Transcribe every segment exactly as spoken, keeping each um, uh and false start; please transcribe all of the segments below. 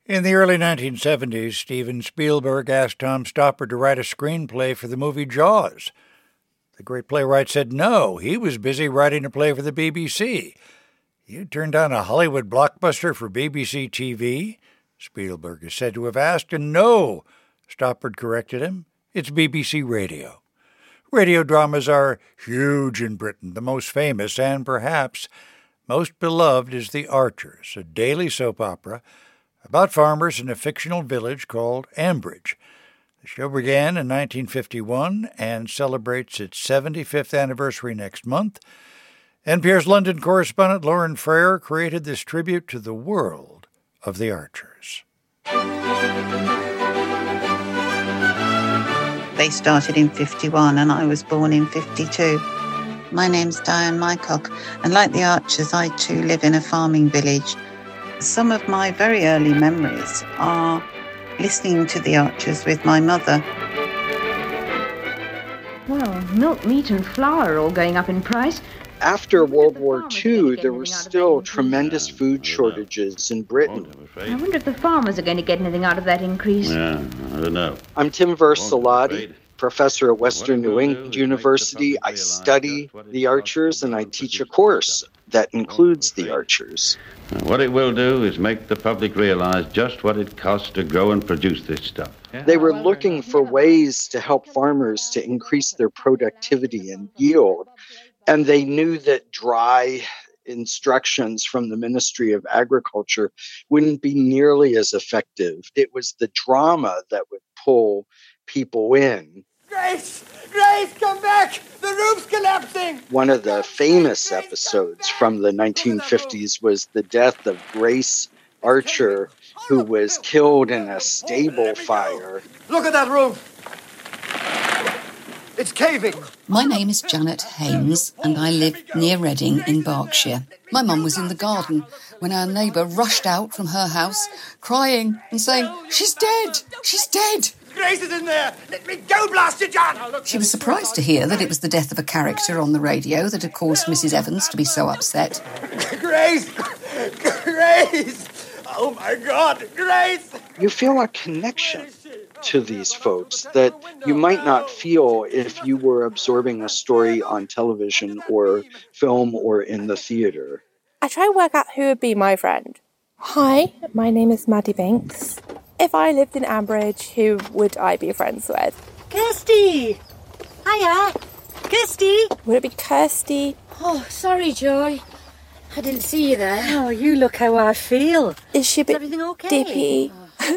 In the early nineteen seventies, Steven Spielberg asked Tom Stoppard to write a screenplay for the movie Jaws. The great playwright said no, he was busy writing a play for the B B C. You turned down a Hollywood blockbuster for B B C T V? Spielberg is said to have asked, and no, Stoppard corrected him. It's B B C Radio. Radio dramas are huge in Britain. The most famous and perhaps most beloved is The Archers, a daily soap opera about farmers in a fictional village called Ambridge. The show began in nineteen fifty-one and celebrates its seventy-fifth anniversary next month. N P R's London correspondent Lauren Frere created this tribute to the world of The Archers. They started in fifty-one and I was born in fifty-two. My name's Diane Mycock, and like The Archers, I too live in a farming village. Some of my very early memories are listening to The Archers with my mother. Well, milk, meat and flour are all going up in price. After World War Two, there were still tremendous food shortages in Britain. I wonder if the farmers are going to get anything out of that increase. Yeah, I don't know. I'm Tim Versalati, professor at Western New England University. I study The Archers and I teach a course that includes The Archers. What it will do is make the public realize just what it costs to grow and produce this stuff. They were looking for ways to help farmers to increase their productivity and yield. And they knew that dry instructions from the Ministry of Agriculture wouldn't be nearly as effective. It was the drama that would pull people in. Grace! Grace, come back! The roof's collapsing! One of the famous episodes from the nineteen fifties was the death of Grace Archer, who was killed in a stable fire. Look at that roof! It's caving. My name is Janet Haynes, and I live near Reading in Berkshire. My mum was in the garden when our neighbour rushed out from her house, crying and saying, "She's dead! She's dead!" Grace is in there! Let me go, blast you, John! She was surprised to hear that it was the death of a character on the radio that had caused Missus Evans to be so upset. Grace! Grace! Oh, my God! Grace! You feel a connection to these folks that you might not feel if you were absorbing a story on television or film or in the theater. I try to work out who would be my friend. Hi, my name is Maddie Banks. If I lived in Ambridge, who would I be friends with? Kirsty! Hiya! Kirsty! Would it be Kirsty? Oh, sorry, Joy. I didn't see you there. Oh, you look how I feel. Is she a bit is everything okay? dippy?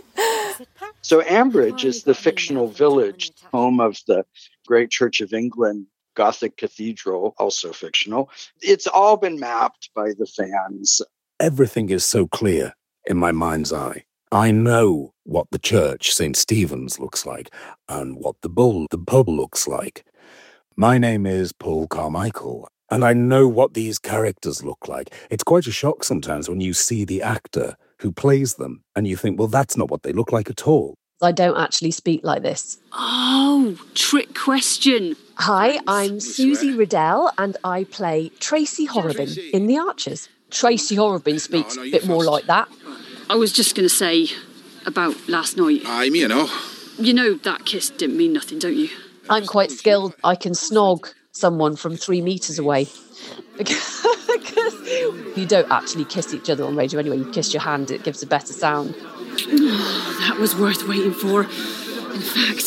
So Ambridge is the fictional village, home of the Great Church of England Gothic Cathedral, also fictional. It's all been mapped by the fans. Everything is so clear in my mind's eye. I know what the church, Saint Stephen's, looks like and what the bull, the pub, looks like. My name is Paul Carmichael, and I know what these characters look like. It's quite a shock sometimes when you see the actor who plays them and you think, well, that's not what they look like at all. I don't actually speak like this. Oh, trick question. Hi, I'm Susie Riddell, and I play Tracy Horrobin in The Archers. Tracy Horrobin speaks a bit more like that. I was just going to say about last night. Aye, me, you know. You know that kiss didn't mean nothing, don't you? I'm quite skilled. I can snog someone from three metres away. Because you don't actually kiss each other on radio anyway. You kiss your hand, it gives a better sound. Oh, that was worth waiting for. In fact...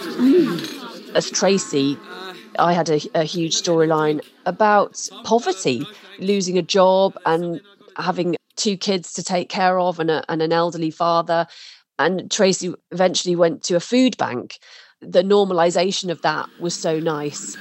Mm. As Tracy, I had a, a huge storyline about poverty, losing a job and having two kids to take care of and, a, and an elderly father. And Tracy eventually went to a food bank. The normalisation of that was so nice.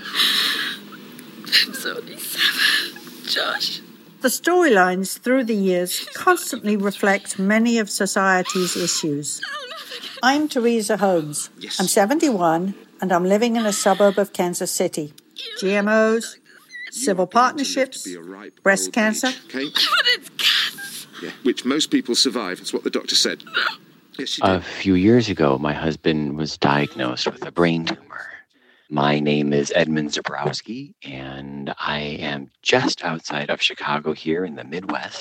I'm sorry, Sam. Josh. The storylines through the years constantly reflect many of society's issues. I'm Teresa Holmes. Yes. I'm seventy-one and I'm living in a suburb of Kansas City. G M Os, civil partnerships, breast cancer. Okay. But it's cats. Yeah, which most people survive. That's what the doctor said. Yes, she did. A few years ago, my husband was diagnosed with a brain tumor. My name is Edmund Zabrowski, and I am just outside of Chicago here in the Midwest.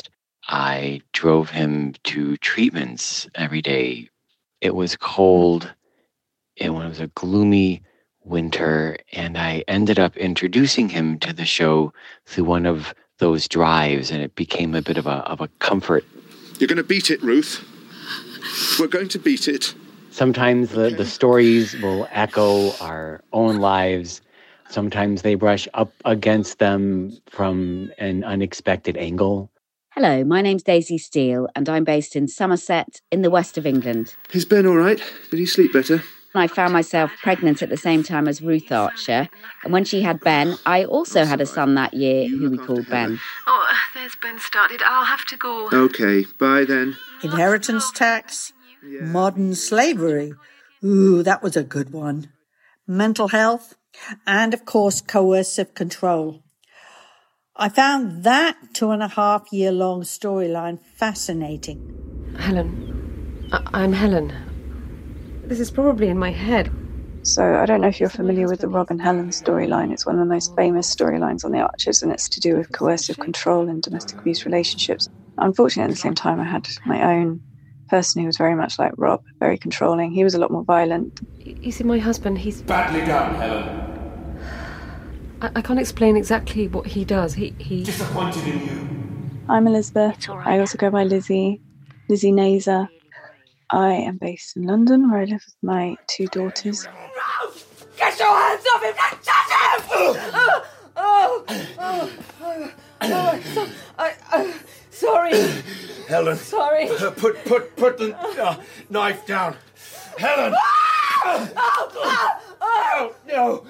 I drove him to treatments every day. It was cold. It was a gloomy winter, and I ended up introducing him to the show through one of those drives, and it became a bit of a of a comfort. You're going to beat it, Ruth. We're going to beat it. Sometimes the, the stories will echo our own lives. Sometimes they brush up against them from an unexpected angle. Hello, my name's Daisy Steele, and I'm based in Somerset in the west of England. Is Ben all right? Did he sleep better? I found myself pregnant at the same time as Ruth Archer, and when she had Ben, I also had a son that year who we called Ben. Oh, there's Ben started. I'll have to go. Okay, bye then. Inheritance tax, modern slavery. Ooh, that was a good one. Mental health, and of course, coercive control. I found that two and a half year long storyline fascinating. Helen. I- I'm Helen. This is probably in my head. So I don't know if you're familiar with the Rob and Helen storyline. It's one of the most famous storylines on The Archers, and it's to do with coercive control in domestic abuse relationships. Unfortunately, at the same time, I had my own person who was very much like Rob, very controlling. He was a lot more violent. You see, my husband, he's... Badly done, Helen. I, I can't explain exactly what he does. He... he... Disappointed in you. I'm Elizabeth. I also go by Lizzie, Lizzie Nazer. I am based in London, where I live with my two daughters. Get your hands off him! Don't touch him! Oh, oh, oh, oh, oh, so, I, I, sorry. Helen. Sorry. Uh, put, put, put the uh, knife down. Helen. Oh, oh, oh, no.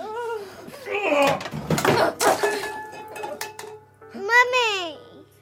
Mummy!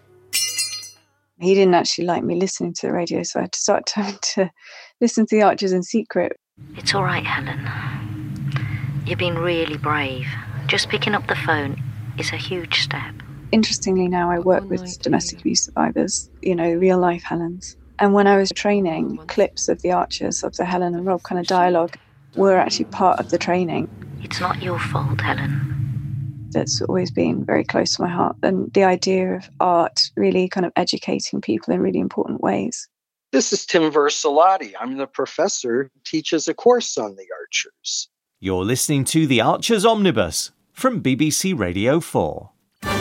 He didn't actually like me listening to the radio, so I had to start trying to listen to The Archers in secret. It's all right, Helen. You've been really brave. Just picking up the phone is a huge step. Interestingly, now I work with domestic abuse survivors, you know, real life Helens. And when I was training, clips of The Archers, of the Helen and Rob kind of dialogue, were actually part of the training. It's not your fault, Helen. That's always been very close to my heart. And the idea of art really kind of educating people in really important ways. This is Tim Versalati. I'm the professor who teaches a course on The Archers. You're listening to The Archers Omnibus from B B C Radio four.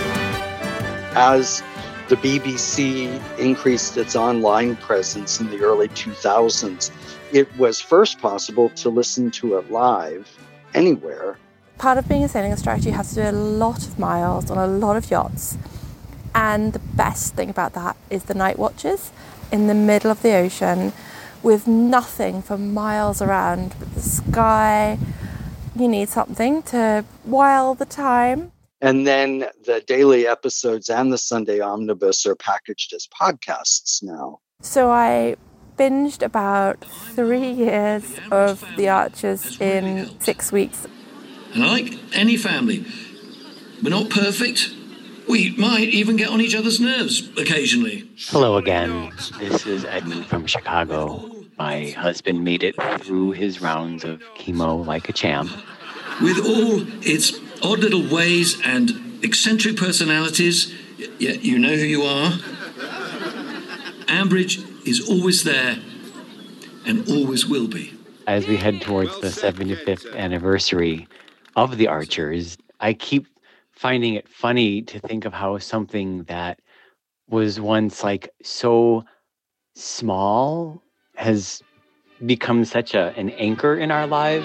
As the B B C increased its online presence in the early two thousands, it was first possible to listen to it live anywhere. Part of being a sailing instructor, you have to do a lot of miles on a lot of yachts. And the best thing about that is the night watches in the middle of the ocean with nothing for miles around but the sky. You need something to while the time. And then the daily episodes and the Sunday Omnibus are packaged as podcasts now. So I binged about three years of The Archers in six weeks. And like any family, we're not perfect. We might even get on each other's nerves occasionally. Hello again. This is Edmund from Chicago. My husband made it through his rounds of chemo like a champ. With all its odd little ways and eccentric personalities, yet you know who you are. Ambridge is always there and always will be. As we head towards the seventy-fifth anniversary of The Archers, I keep finding it funny to think of how something that was once like so small has become such a an anchor in our lives.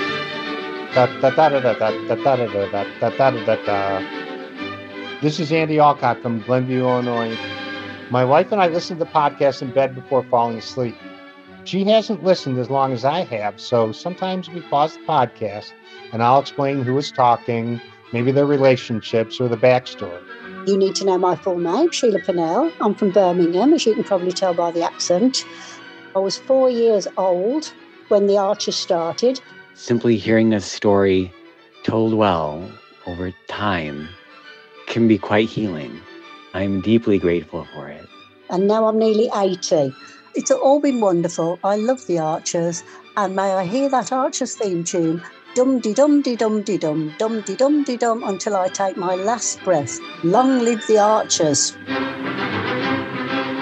This is Andy Alcott from Glenview, Illinois. My wife and I listen to podcasts in bed before falling asleep. She hasn't listened as long as I have, so sometimes we pause the podcast and I'll explain who is talking, maybe their relationships or the backstory. You need to know my full name, Sheila Pennell. I'm from Birmingham, as you can probably tell by the accent. I was four years old when The Archers started. Simply hearing a story told well over time can be quite healing. I'm deeply grateful for it. And now I'm nearly eighty. It's all been wonderful. I love The Archers. And may I hear that Archers theme tune, dum-de-dum-de-dum-de-dum, dum-de-dum-de-dum, until I take my last breath. Long live The Archers.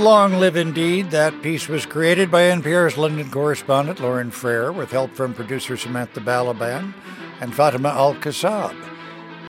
Long live indeed. That piece was created by N P R's London correspondent Lauren Frere with help from producer Samantha Balaban and Fatima Al-Kassab.